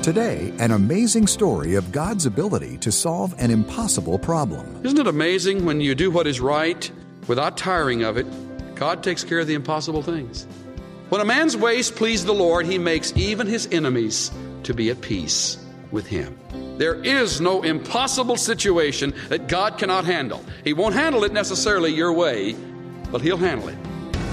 Today, an amazing story of God's ability to solve an impossible problem. Isn't it amazing when you do what is right without tiring of it, God takes care of the impossible things. When a man's ways please the Lord, he makes even his enemies to be at peace with him. There is no impossible situation that God cannot handle. He won't handle it necessarily your way, but he'll handle it.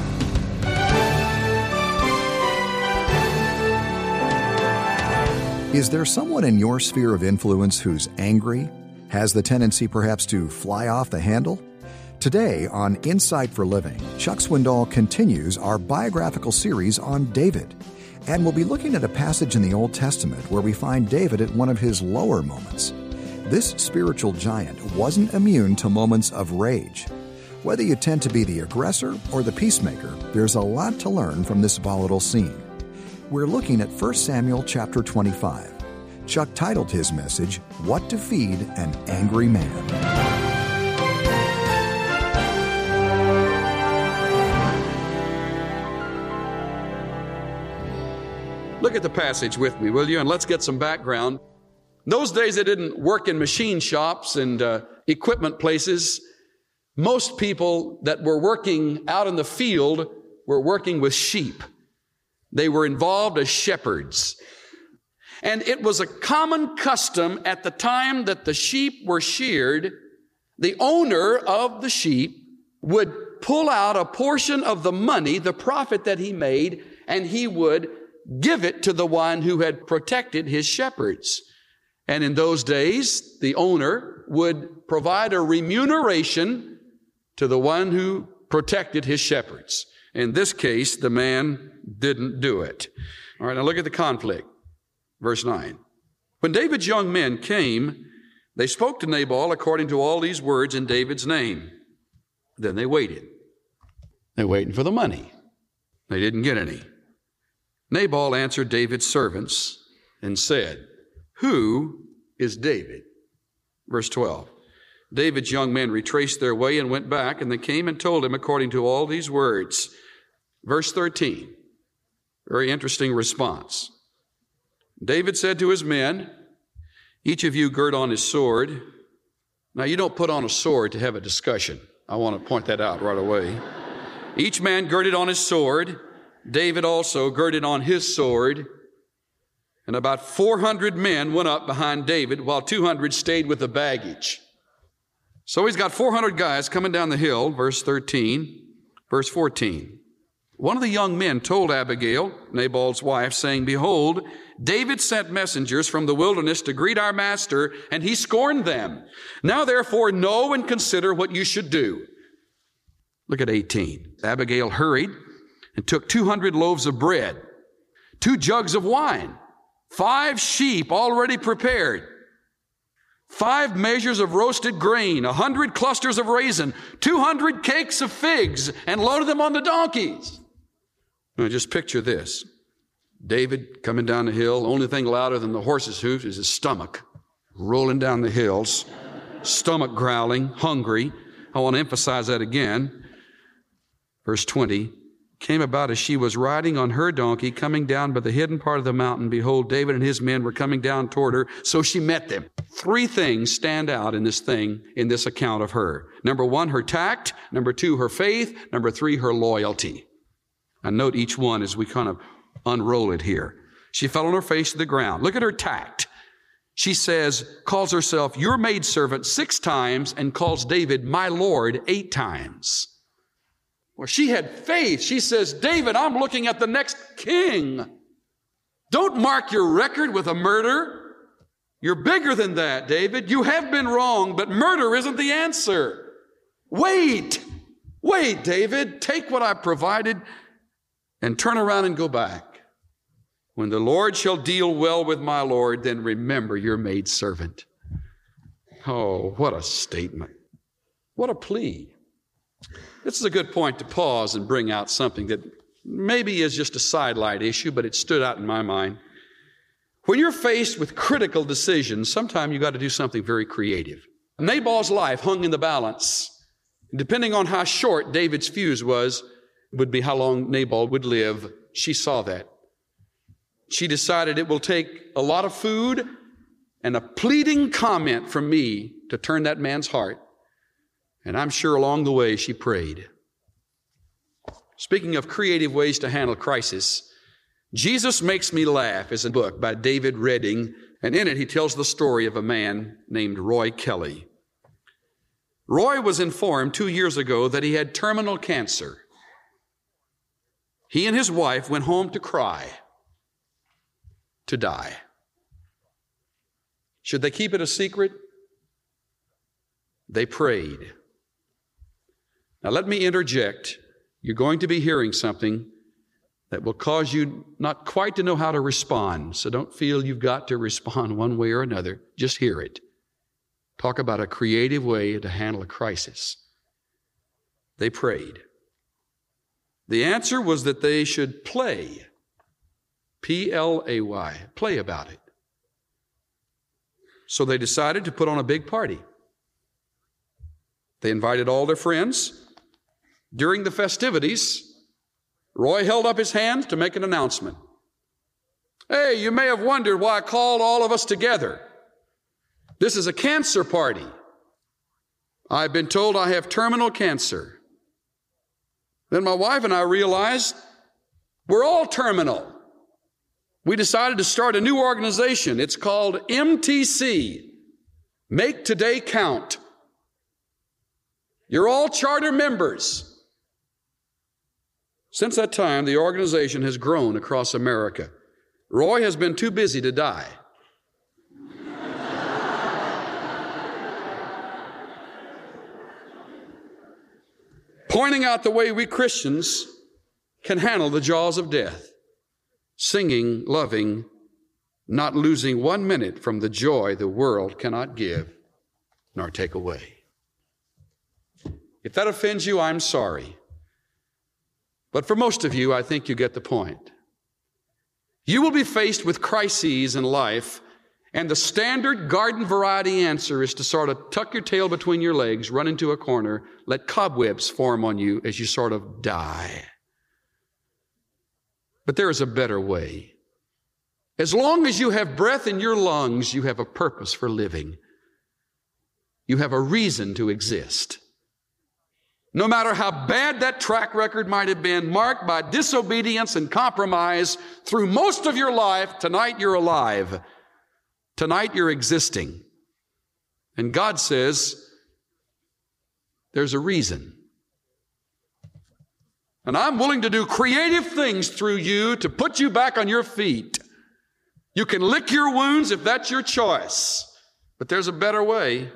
Is there someone in your sphere of influence who's angry, has the tendency perhaps to fly off the handle? Today on Insight for Living, Chuck Swindoll continues our biographical series on David. And we'll be looking at a passage in the Old Testament where we find David at one of his lower moments. This spiritual giant wasn't immune to moments of rage. Whether you tend to be the aggressor or the peacemaker, there's a lot to learn from this volatile scene. We're looking at 1 Samuel chapter 25. Chuck titled his message, What to Feed an Angry Man. Look at the passage with me, will you? And let's get some background. In those days, they didn't work in machine shops and equipment places. Most people that were working out in the field were working with sheep. They were involved as shepherds. And it was a common custom at the time that the sheep were sheared, the owner of the sheep would pull out a portion of the money, the profit that he made, and he would give it to the one who had protected his shepherds. And in those days, the owner would provide a remuneration to the one who protected his shepherds. In this case, the man didn't do it. All right, now look at the conflict. Verse 9. When David's young men came, they spoke to Nabal according to all these words in David's name. Then they waited. They're waiting for the money. They didn't get any. Nabal answered David's servants and said, Who is David? Verse 12. David's young men retraced their way and went back, and they came and told him according to all these words. Verse 13, very interesting response. David said to his men, Each of you gird on his sword. Now, you don't put on a sword to have a discussion. I want to point that out right away. Each man girded on his sword. David also girded on his sword. And about 400 men went up behind David, while 200 stayed with the baggage. So he's got 400 guys coming down the hill, verse 13, verse 14. One of the young men told Abigail, Nabal's wife, saying, Behold, David sent messengers from the wilderness to greet our master, and he scorned them. Now therefore know and consider what you should do. Look at 18. Abigail hurried and took 200 loaves of bread, 2 jugs of wine, 5 sheep already prepared, 5 measures of roasted grain, 100 clusters of raisin, 200 cakes of figs, and loaded them on the donkeys. Now just picture this. David coming down the hill. Only thing louder than the horse's hoofs is his stomach. Rolling down the hills. Stomach growling, hungry. I want to emphasize that again. Verse 20. Came about as she was riding on her donkey, coming down by the hidden part of the mountain. Behold, David and his men were coming down toward her, so she met them. 3 things stand out in this account of her. Number 1, her tact. Number 2, her faith. Number 3, her loyalty. And note each one as we kind of unroll it here. She fell on her face to the ground. Look at her tact. She calls herself your maidservant 6 times and calls David my Lord 8 times. Well, she had faith. She says, David, I'm looking at the next king. Don't mark your record with a murder. You're bigger than that, David. You have been wrong, but murder isn't the answer. Wait, David, take what I provided and turn around and go back. When the Lord shall deal well with my Lord, then remember your maidservant. Oh, what a statement. What a plea. This is a good point to pause and bring out something that maybe is just a sidelight issue, but it stood out in my mind. When you're faced with critical decisions, sometimes you got to do something very creative. Nabal's life hung in the balance. Depending on how short David's fuse would be how long Nabal would live. She saw that. she decided it will take a lot of food and a pleading comment from me to turn that man's heart. And I'm sure along the way she prayed. Speaking of creative ways to handle crisis, Jesus Makes Me Laugh is a book by David Redding, and in it he tells the story of a man named Roy Kelly. Roy was informed 2 years ago that he had terminal cancer. He and his wife went home to cry, to die. Should they keep it a secret? They prayed. Now let me interject. You're going to be hearing something that will cause you not quite to know how to respond. So don't feel you've got to respond one way or another. Just hear it. Talk about a creative way to handle a crisis. They prayed. The answer was that they should play. P-L-A-Y. Play about it. So they decided to put on a big party. They invited all their friends. During the festivities, Roy held up his hand to make an announcement. Hey, you may have wondered why I called all of us together. This is a cancer party. I've been told I have terminal cancer. Then my wife and I realized we're all terminal. We decided to start a new organization. It's called MTC, Make Today Count. You're all charter members. Since that time, the organization has grown across America. Roy has been too busy to die. Pointing out the way we Christians can handle the jaws of death. Singing, loving, not losing 1 minute from the joy the world cannot give nor take away. If that offends you, I'm sorry. But for most of you, I think you get the point. You will be faced with crises in life, and the standard garden variety answer is to sort of tuck your tail between your legs, run into a corner, let cobwebs form on you as you sort of die. But there is a better way. As long as you have breath in your lungs, you have a purpose for living. You have a reason to exist. No matter how bad that track record might have been, marked by disobedience and compromise through most of your life, tonight you're alive. Tonight you're existing. And God says, there's a reason. And I'm willing to do creative things through you to put you back on your feet. You can lick your wounds if that's your choice. But there's a better way.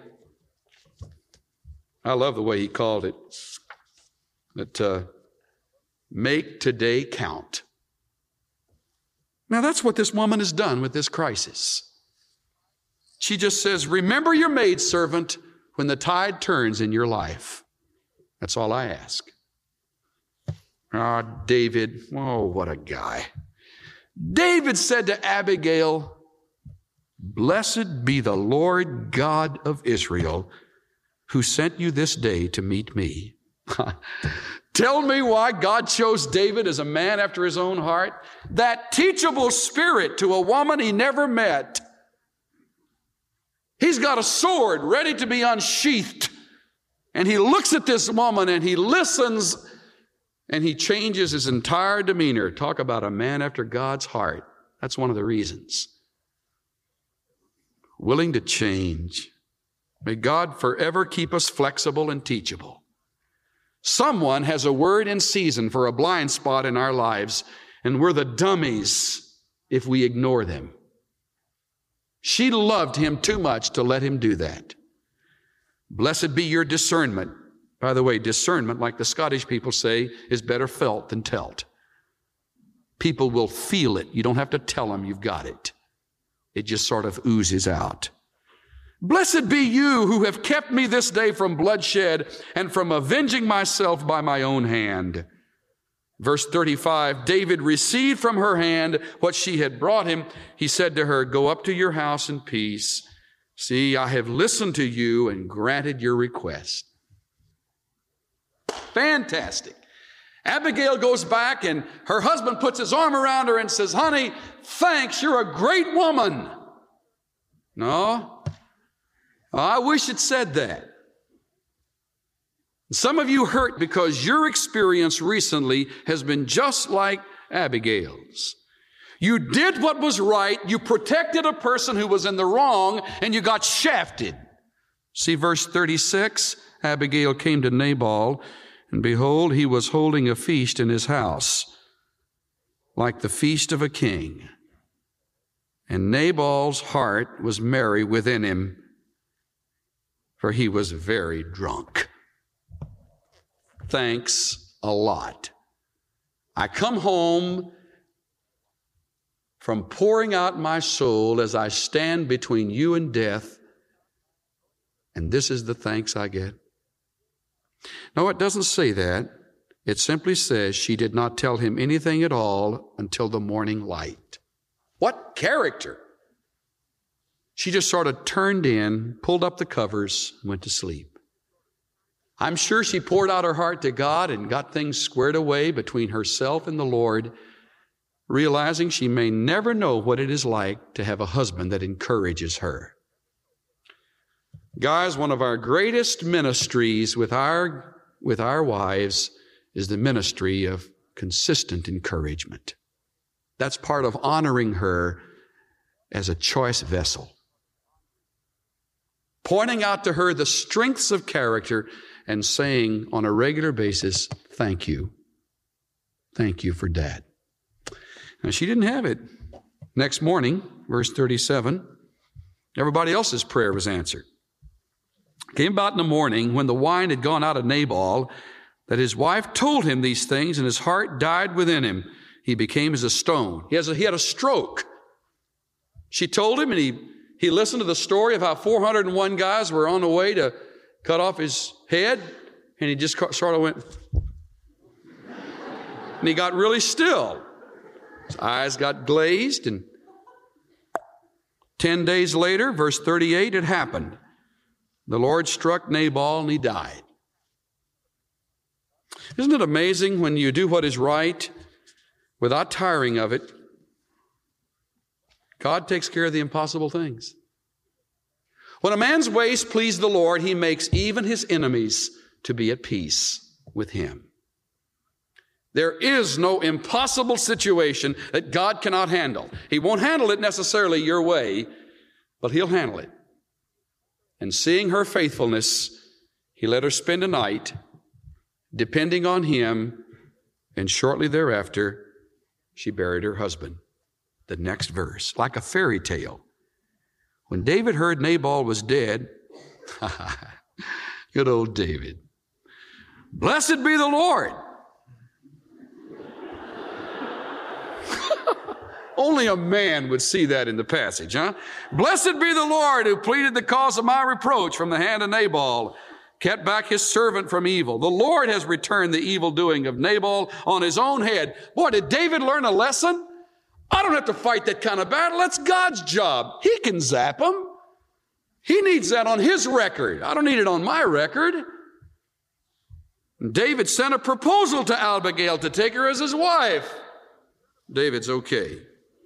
I love the way he called it. That make today count. Now that's what this woman has done with this crisis. She just says, remember your maidservant when the tide turns in your life. That's all I ask. David, oh, what a guy. David said to Abigail, blessed be the Lord God of Israel, who sent you this day to meet me. Tell me why God chose David as a man after his own heart. That teachable spirit to a woman he never met. He's got a sword ready to be unsheathed. And he looks at this woman and he listens and he changes his entire demeanor. Talk about a man after God's heart. That's one of the reasons. Willing to change. May God forever keep us flexible and teachable. Someone has a word in season for a blind spot in our lives, and we're the dummies if we ignore them. She loved him too much to let him do that. Blessed be your discernment. By the way, discernment, like the Scottish people say, is better felt than telt. People will feel it. You don't have to tell them you've got it. It just sort of oozes out. Blessed be you who have kept me this day from bloodshed and from avenging myself by my own hand. Verse 35, David received from her hand what she had brought him. He said to her, go up to your house in peace. See, I have listened to you and granted your request. Fantastic. Abigail goes back and her husband puts his arm around her and says, honey, thanks, you're a great woman. No, I wish it said that. Some of you hurt because your experience recently has been just like Abigail's. You did what was right, you protected a person who was in the wrong, and you got shafted. See verse 36, Abigail came to Nabal, and behold, he was holding a feast in his house, like the feast of a king. And Nabal's heart was merry within him, for he was very drunk. Thanks a lot. I come home from pouring out my soul as I stand between you and death, and this is the thanks I get. No, it doesn't say that. It simply says she did not tell him anything at all until the morning light. What character! She just sort of turned in, pulled up the covers, and went to sleep. I'm sure she poured out her heart to God and got things squared away between herself and the Lord, realizing she may never know what it is like to have a husband that encourages her. Guys, one of our greatest ministries with our wives is the ministry of consistent encouragement. That's part of honoring her as a choice vessel. Pointing out to her the strengths of character and saying on a regular basis, thank you. Thank you for Dad. Now, she didn't have it. Next morning, verse 37, everybody else's prayer was answered. Came about in the morning when the wine had gone out of Nabal, that his wife told him these things, and his heart died within him. He became as a stone. He had a stroke. She told him, and he listened to the story of how 401 guys were on the way to cut off his head, and he just sort of went, and he got really still. His eyes got glazed, and 10 days later, verse 38, it happened. The Lord struck Nabal, and he died. Isn't it amazing when you do what is right without tiring of it? God takes care of the impossible things. When a man's ways please the Lord, he makes even his enemies to be at peace with him. There is no impossible situation that God cannot handle. He won't handle it necessarily your way, but he'll handle it. And seeing her faithfulness, he let her spend a night depending on him, and shortly thereafter, she buried her husband. The next verse, like a fairy tale. When David heard Nabal was dead, good old David, blessed be the Lord. Only a man would see that in the passage, huh? Blessed be the Lord who pleaded the cause of my reproach from the hand of Nabal, kept back his servant from evil. The Lord has returned the evil doing of Nabal on his own head. Boy, did David learn a lesson? I don't have to fight that kind of battle. That's God's job. He can zap him. He needs that on his record. I don't need it on my record. David sent a proposal to Abigail to take her as his wife. David's okay.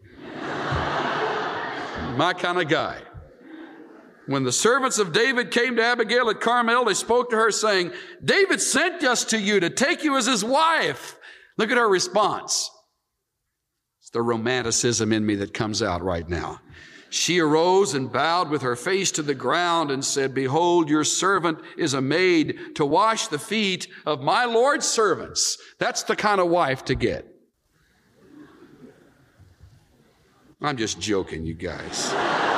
My kind of guy. When the servants of David came to Abigail at Carmel, they spoke to her saying, David sent us to you to take you as his wife. Look at her response. It's the romanticism in me that comes out right now. She arose and bowed with her face to the ground and said, behold, your servant is a maid to wash the feet of my Lord's servants. That's the kind of wife to get. I'm just joking, you guys.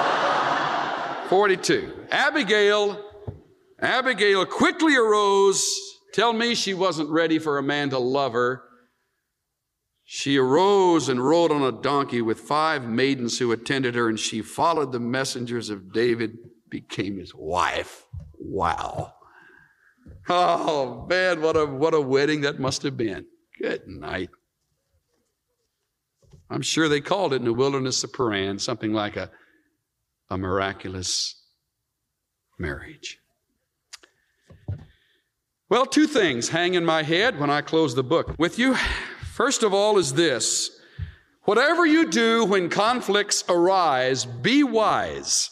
42. Abigail quickly arose. Tell me she wasn't ready for a man to love her. She arose and rode on a donkey with 5 maidens who attended her, and she followed the messengers of David, became his wife. Wow. Oh, man, what a wedding that must have been. Good night. I'm sure they called it in the wilderness of Paran something like a miraculous marriage. Well, two things hang in my head when I close the book with you. First of all is this: whatever you do when conflicts arise, be wise.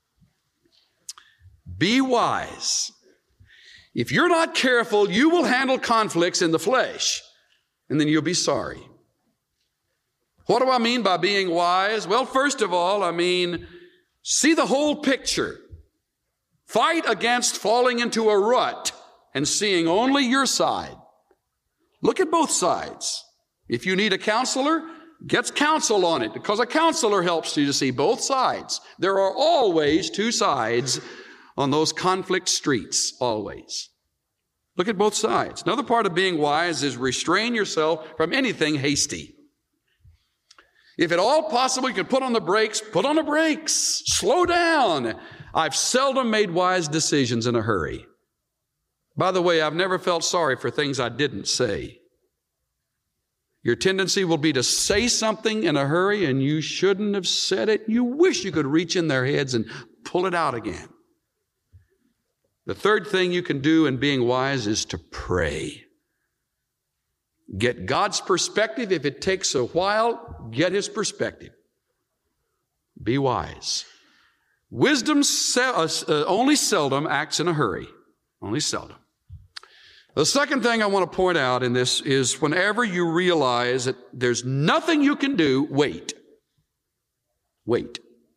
Be wise. If you're not careful, you will handle conflicts in the flesh, and then you'll be sorry. What do I mean by being wise? Well, first of all, I mean, see the whole picture. Fight against falling into a rut and seeing only your side. Look at both sides. If you need a counselor, get counsel on it, because a counselor helps you to see both sides. There are always two sides on those conflict streets, always. Look at both sides. Another part of being wise is restrain yourself from anything hasty. If at all possible, you can put on the brakes, put on the brakes. Slow down. I've seldom made wise decisions in a hurry. By the way, I've never felt sorry for things I didn't say. Your tendency will be to say something in a hurry and you shouldn't have said it. You wish you could reach in their heads and pull it out again. The third thing you can do in being wise is to pray. Get God's perspective. If it takes a while, get His perspective. Be wise. Wisdom only seldom acts in a hurry. Only seldom. The second thing I want to point out in this is whenever you realize that there's nothing you can do, wait. Wait.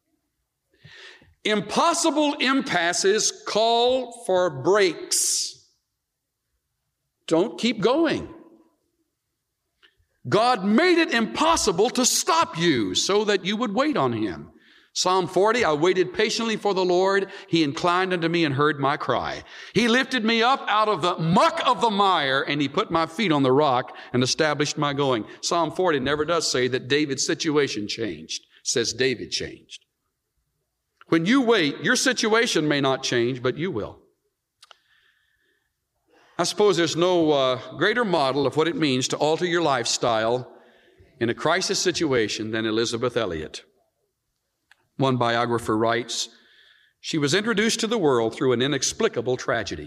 Impossible impasses call for breaks. Don't keep going. God made it impossible to stop you so that you would wait on Him. Psalm 40, I waited patiently for the Lord. He inclined unto me and heard my cry. He lifted me up out of the muck of the mire, and He put my feet on the rock and established my going. Psalm 40 never does say that David's situation changed. It says David changed. When you wait, your situation may not change, but you will. I suppose there's no greater model of what it means to alter your lifestyle in a crisis situation than Elisabeth Elliot. One biographer writes, she was introduced to the world through an inexplicable tragedy.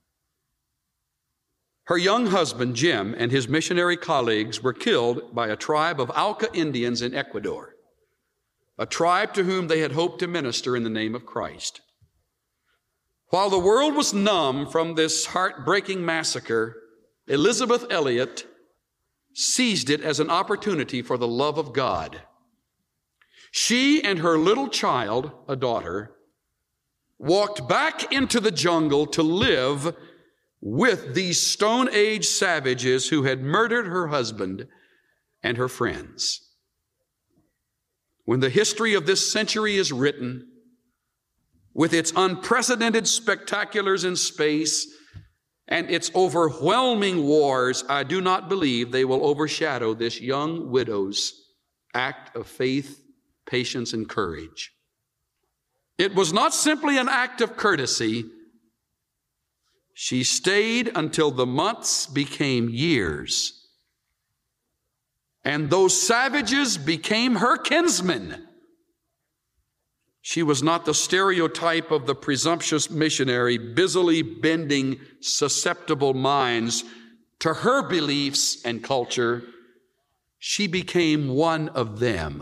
Her young husband, Jim, and his missionary colleagues were killed by a tribe of Auca Indians in Ecuador, a tribe to whom they had hoped to minister in the name of Christ. While the world was numb from this heartbreaking massacre, Elisabeth Elliot seized it as an opportunity for the love of God. She and her little child, a daughter, walked back into the jungle to live with these Stone Age savages who had murdered her husband and her friends. When the history of this century is written, with its unprecedented spectaculars in space and its overwhelming wars, I do not believe they will overshadow this young widow's act of faith, patience, and courage. It was not simply an act of courtesy. She stayed until the months became years, and those savages became her kinsmen. She was not the stereotype of the presumptuous missionary, busily bending susceptible minds to her beliefs and culture. She became one of them.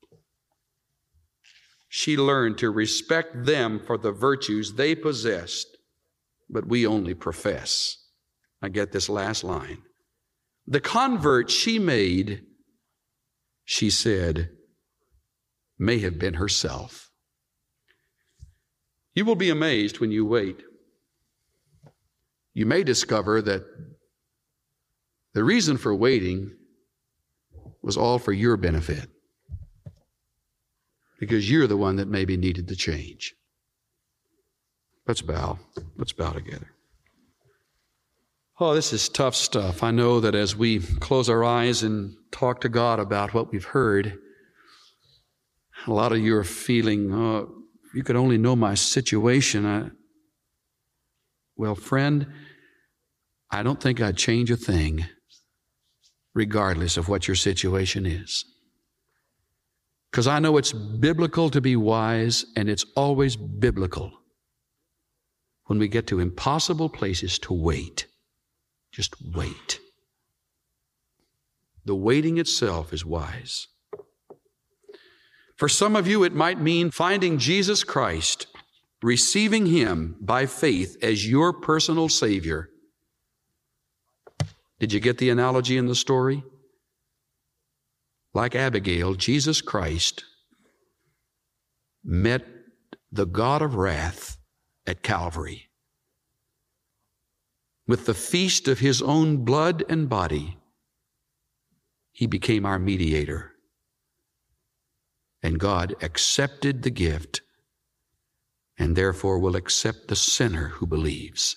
She learned to respect them for the virtues they possessed, but we only profess. I get this last line. The convert she made, she said, may have been herself. You will be amazed when you wait. You may discover that the reason for waiting was all for your benefit, because you're the one that maybe needed to change. Let's bow. Let's bow together. Oh, this is tough stuff. I know that as we close our eyes and talk to God about what we've heard, a lot of you are feeling, oh, you could only know my situation. Well, friend, I don't think I'd change a thing, regardless of what your situation is. Because I know it's biblical to be wise, and it's always biblical when we get to impossible places to wait. Just wait. The waiting itself is wise. For some of you, it might mean finding Jesus Christ, receiving Him by faith as your personal Savior. Did you get the analogy in the story? Like Abigail, Jesus Christ met the God of wrath at Calvary. With the feast of His own blood and body, He became our mediator. And God accepted the gift and therefore will accept the sinner who believes.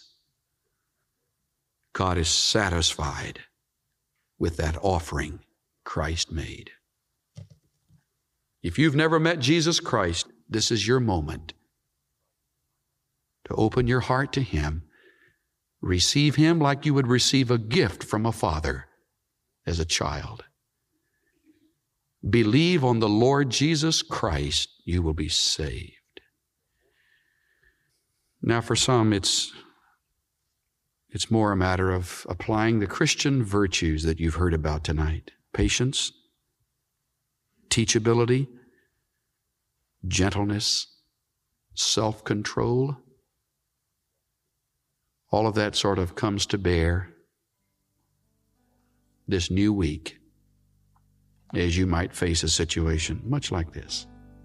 God is satisfied with that offering Christ made. If you've never met Jesus Christ, this is your moment to open your heart to Him. Receive Him like you would receive a gift from a father as a child. Believe on the Lord Jesus Christ, you will be saved. Now for some, it's more a matter of applying the Christian virtues that you've heard about tonight. Patience, teachability, gentleness, self-control. All of that sort of comes to bear this new week as you might face a situation much like this.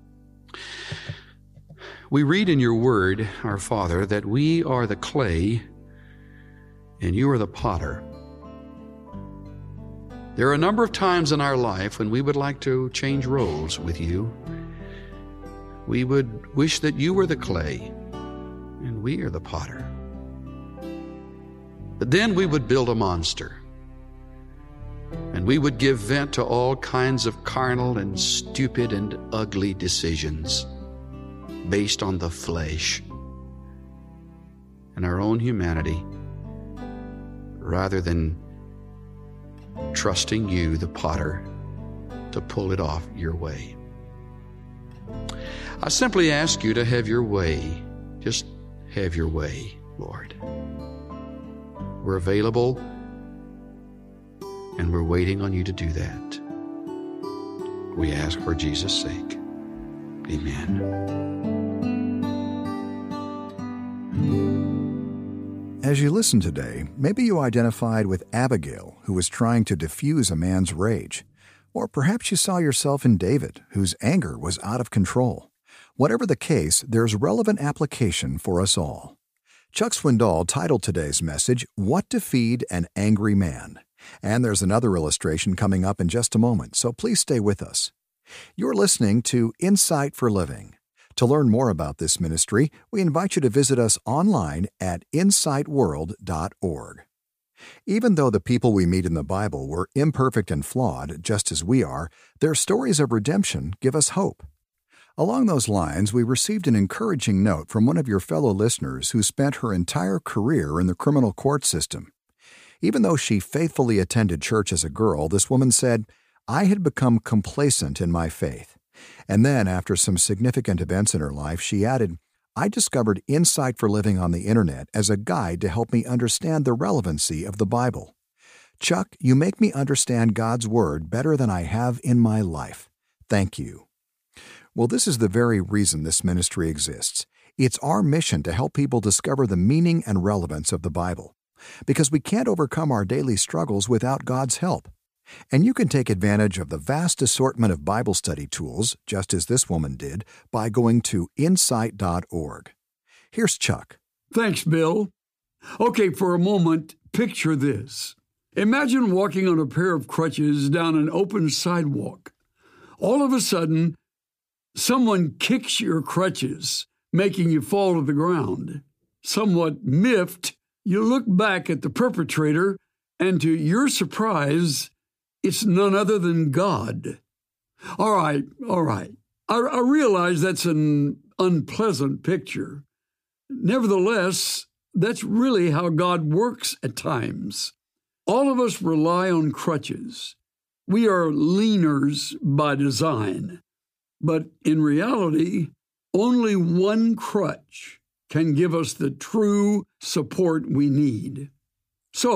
We read in your word, our Father, that we are the clay and you are the potter. There are a number of times in our life when we would like to change roles with you. We would wish that you were the clay and we are the potter. But then we would build a monster. And we would give vent to all kinds of carnal and stupid and ugly decisions based on the flesh and our own humanity, rather than trusting you, the potter, to pull it off your way. I simply ask you to have your way. Just have your way, Lord. We're available, and we're waiting on you to do that. We ask for Jesus' sake. Amen. As you listen today, maybe you identified with Abigail, who was trying to diffuse a man's rage. Or perhaps you saw yourself in David, whose anger was out of control. Whatever the case, there's relevant application for us all. Chuck Swindoll titled today's message, What to Feed an Angry Man. And there's another illustration coming up in just a moment, so please stay with us. You're listening to Insight for Living. To learn more about this ministry, we invite you to visit us online at insightworld.org. Even though the people we meet in the Bible were imperfect and flawed, just as we are, their stories of redemption give us hope. Along those lines, we received an encouraging note from one of your fellow listeners who spent her entire career in the criminal court system. Even though she faithfully attended church as a girl, this woman said, "I had become complacent in my faith." And then, after some significant events in her life, she added, "I discovered Insight for Living on the Internet as a guide to help me understand the relevancy of the Bible. Chuck, you make me understand God's Word better than I have in my life. Thank you." Well, this is the very reason this ministry exists. It's our mission to help people discover the meaning and relevance of the Bible, because we can't overcome our daily struggles without God's help. And you can take advantage of the vast assortment of Bible study tools, just as this woman did, by going to insight.org. Here's Chuck. Thanks, Bill. Okay, for a moment, picture this. Imagine walking on a pair of crutches down an open sidewalk. All of a sudden, someone kicks your crutches, making you fall to the ground. Somewhat miffed, you look back at the perpetrator, and to your surprise, it's none other than God. All right. I realize that's an unpleasant picture. Nevertheless, that's really how God works at times. All of us rely on crutches. We are leaners by design. But in reality, only one crutch can give us the true support we need. So,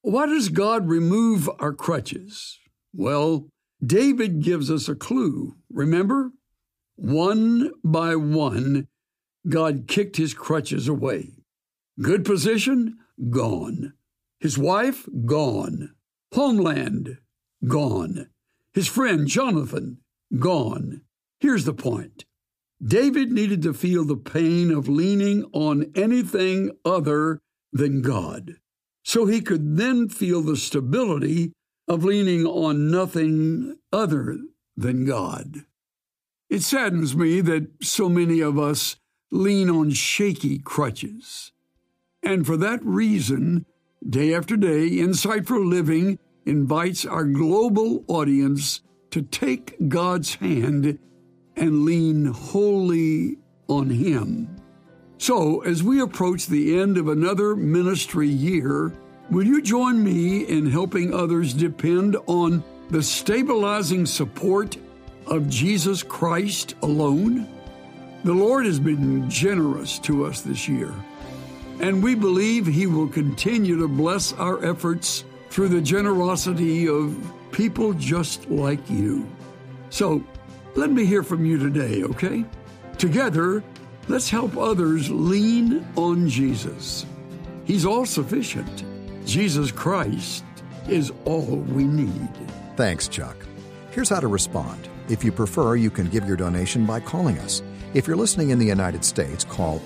Why does God remove our crutches? Well, David gives us a clue. Remember? One by one, God kicked his crutches away. Good position? Gone. His wife? Gone. Homeland? Gone. His friend Jonathan? Gone. Here's the point. David needed to feel the pain of leaning on anything other than God, so he could then feel the stability of leaning on nothing other than God. It saddens me that so many of us lean on shaky crutches. And for that reason, day after day, Insight for Living invites our global audience to take God's hand and lean wholly on Him. So, as we approach the end of another ministry year, will you join me in helping others depend on the stabilizing support of Jesus Christ alone? The Lord has been generous to us this year, and we believe He will continue to bless our efforts through the generosity of people just like you. So, let me hear from you today, okay? Together, let's help others lean on Jesus. He's all sufficient. Jesus Christ is all we need. Thanks, Chuck. Here's how to respond. If you prefer, you can give your donation by calling us. If you're listening in the United States, call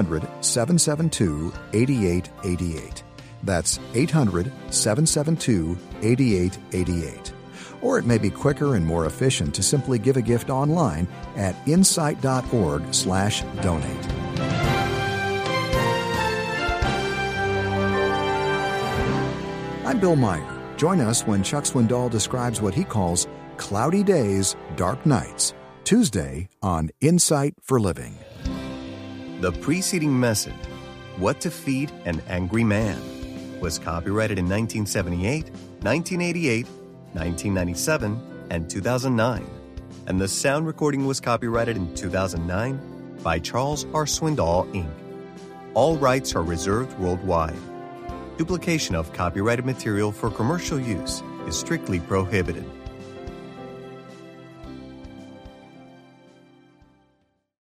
800-772-8888. That's 800-772-8888. Or it may be quicker and more efficient to simply give a gift online at insight.org/donate. I'm Bill Meyer. Join us when Chuck Swindoll describes what he calls cloudy days, dark nights, Tuesday on Insight for Living. The preceding message, What to Feed an Angry Man, was copyrighted in 1978, 1988, 1997, and 2009, and the sound recording was copyrighted in 2009 by Charles R. Swindoll, Inc. All rights are reserved worldwide. Duplication of copyrighted material for commercial use is strictly prohibited.